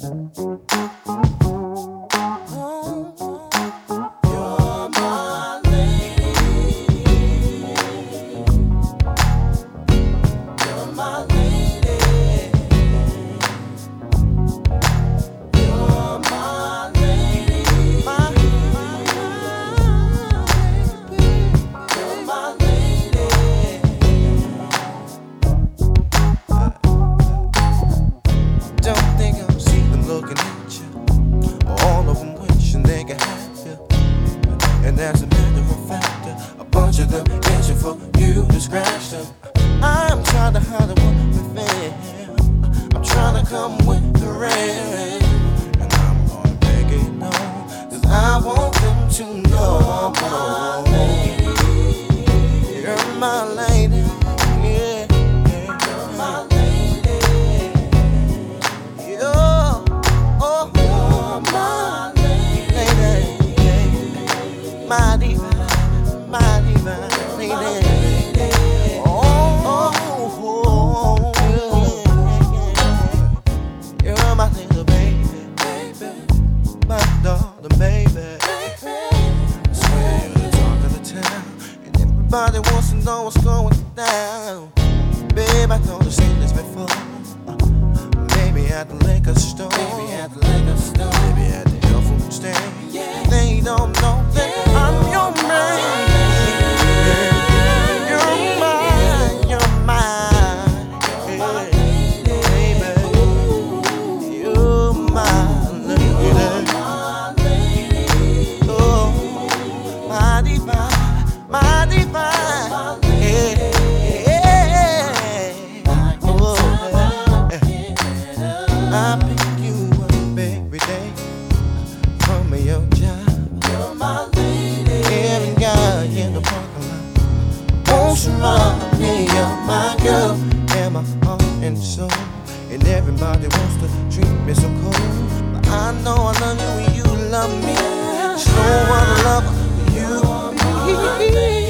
You're my lady. You're my lady. You're my lady. You're my lady. Don't think I'm sleeping looking at you. All of them wishing they could have you. And as a matter of fact, a bunch of them itching for you to scratch them. I'm trying to hide what we feel. I'm trying to come with the rain. And I'm gonna make it known, 'cause I want them to know. My lady. You're my lady. Yeah. You're my lady. You're my lady. My divine, my divine lady. Oh, you're my little baby, my darling baby. I swear you're the talk of the town, and everybody wants to know what's going down. Babe, I thought I've seen this before. Maybe at the liquor store, maybe at the liquor store, maybe at the health food stand. Yeah. They don't know that I'm your man. You're mine, you're mine, baby. You're my lady. Oh, my divine, my divine. Yeah. Oh, I pick you up every day from your job. You're my lady. Every guy in the parking lot wants to run me. You're my girl, and my heart and soul. And everybody wants to treat me so cold. But I know I love you and you love me. There's no other lover you.